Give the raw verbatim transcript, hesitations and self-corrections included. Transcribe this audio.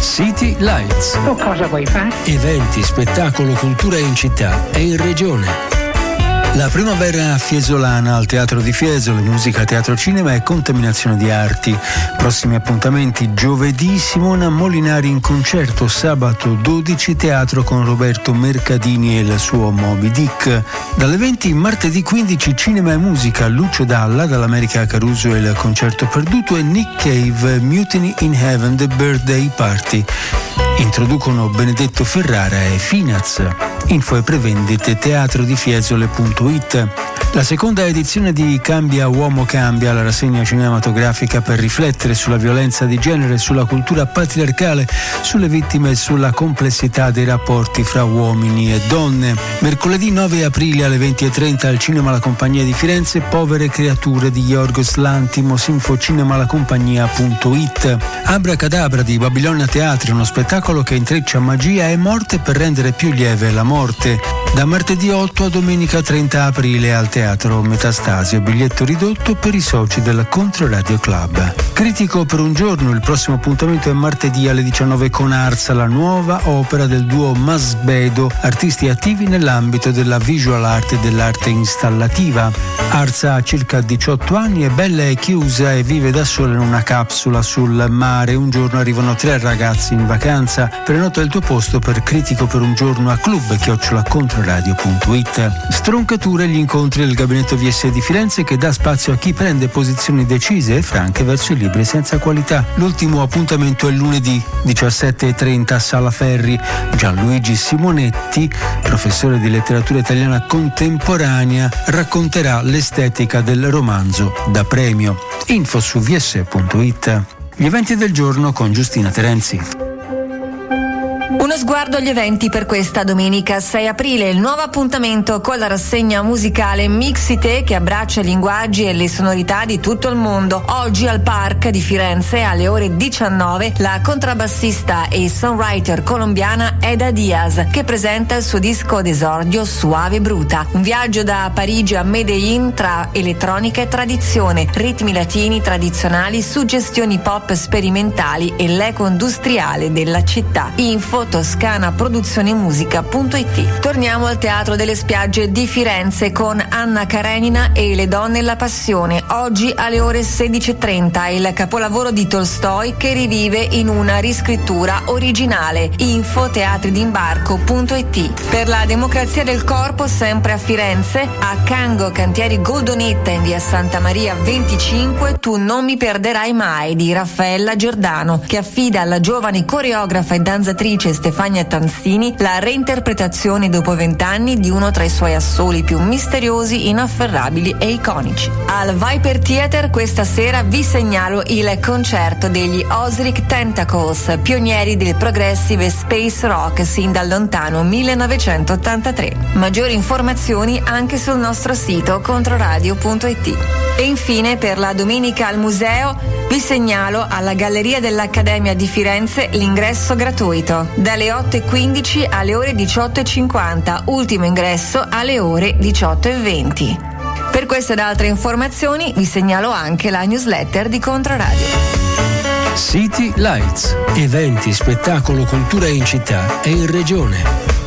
City Lights. O cosa vuoi fare? Eventi, spettacolo, cultura in città e in regione. La primavera fiesolana al Teatro di Fiesole, musica, teatro, cinema e contaminazione di arti. Prossimi appuntamenti: giovedì Simona Molinari in concerto, sabato dodici teatro con Roberto Mercadini e il suo Moby Dick. Dalle venti martedì quindici cinema e musica, Lucio Dalla, dall'America Caruso e il concerto perduto, e Nick Cave, Mutiny in Heaven, The Birthday Party. Introducono Benedetto Ferrara e Finaz. Info e prevendite teatrodifiesole punto it. La seconda edizione di Cambia Uomo Cambia, la rassegna cinematografica per riflettere sulla violenza di genere, sulla cultura patriarcale, sulle vittime e sulla complessità dei rapporti fra uomini e donne. Mercoledì nove aprile alle venti e trenta al Cinema La Compagnia di Firenze, Povere creature di Yorgos Lanthimos, info cinemalacompagnia punto it. Abracadabra di Babilonia Teatri, uno spettacolo che intreccia magia e morte per rendere più lieve la morte. Da martedì otto a domenica trenta aprile al Teatro Metastasio, biglietto ridotto per i soci del Controradio Club. Critico per un giorno, il prossimo appuntamento è martedì alle diciannove con Arza, la nuova opera del duo Masbedo, artisti attivi nell'ambito della visual art e dell'arte installativa. Arza ha circa diciotto anni, è bella e chiusa e vive da sola in una capsula sul mare. Un giorno arrivano tre ragazzi in vacanza. Prenota il tuo posto per Critico per un giorno a club chiocciola controradio punto it. Stroncature, gli incontri del gabinetto V S di Firenze che dà spazio a chi prende posizioni decise e franche verso i libri senza qualità. L'ultimo appuntamento è lunedì diciassette e trenta a Sala Ferri. Gianluigi Simonetti, professore di letteratura italiana contemporanea, racconterà l'estetica del romanzo da premio. Info su v s punto it. Gli eventi del giorno con Giustina Terenzi. Uno sguardo agli eventi per questa domenica sei aprile, il nuovo appuntamento con la rassegna musicale Mixite che abbraccia i linguaggi e le sonorità di tutto il mondo. Oggi al Park di Firenze alle ore diciannove la contrabbassista e songwriter colombiana Eda Diaz che presenta il suo disco d'esordio Suave Bruta. Un viaggio da Parigi a Medellin tra elettronica e tradizione, ritmi latini tradizionali, suggestioni pop sperimentali e l'eco industriale della città. Info toscana produzione musica punto it. Torniamo al Teatro delle Spiagge di Firenze con Anna Karenina e Le donne e la passione. Oggi alle ore sedici e trenta il capolavoro di Tolstoi che rivive in una riscrittura originale. Info teatridimbarco punto it. Per la democrazia del corpo, sempre a Firenze, a Cango Cantieri Goldonetta in via Santa Maria venticinque, Tu non mi perderai mai di Raffaella Giordano, che affida alla giovane coreografa e danzatrice Stefania Tanzini la reinterpretazione dopo vent'anni di uno tra i suoi assoli più misteriosi, inafferrabili e iconici. Al Viper Theatre questa sera vi segnalo il concerto degli Osric Tentacles, pionieri del progressive space rock sin dal lontano millenovecentottantatré. Maggiori informazioni anche sul nostro sito controradio punto it. E infine per la domenica al museo vi segnalo alla Galleria dell'Accademia di Firenze l'ingresso gratuito dalle otto e quindici alle ore diciotto e cinquanta, ultimo ingresso alle ore diciotto e venti. Per queste ed altre informazioni vi segnalo anche la newsletter di Controradio. City Lights, eventi, spettacolo, cultura in città e in regione.